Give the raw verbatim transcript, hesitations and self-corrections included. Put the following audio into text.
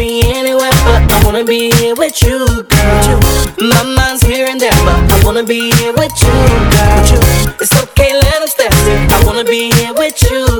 be anywhere, but I wanna be here with you, girl. My mind's here and there, but I wanna be here with you, girl. It's okay, let them step. I wanna be here with you,